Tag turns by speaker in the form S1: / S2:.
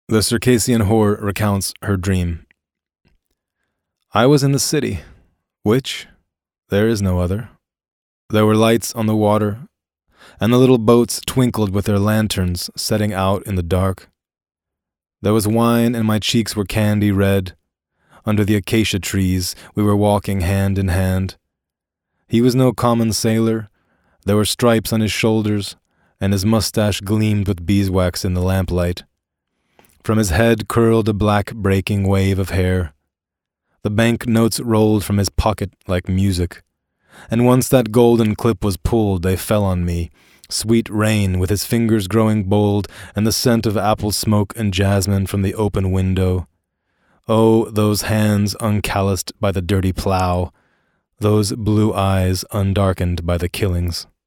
S1: The Circassian whore recounts her dream. I was in the city, which there is no other. There were lights on the water, and the little boats twinkled with their lanterns setting out in the dark. There was wine, and my cheeks were candy red. Under the acacia trees we were walking hand in hand. He was no common sailor. There were stripes on his shoulders, and his mustache gleamed with beeswax in the lamplight. From his head curled a black breaking wave of hair. The bank notes rolled from his pocket like music, and once that golden clip was pulled, they fell on me, sweet rain, with his fingers growing bold, and the scent of apple smoke and jasmine from the open window. Oh, those hands uncalloused by the dirty plow, those blue eyes undarkened by the killings.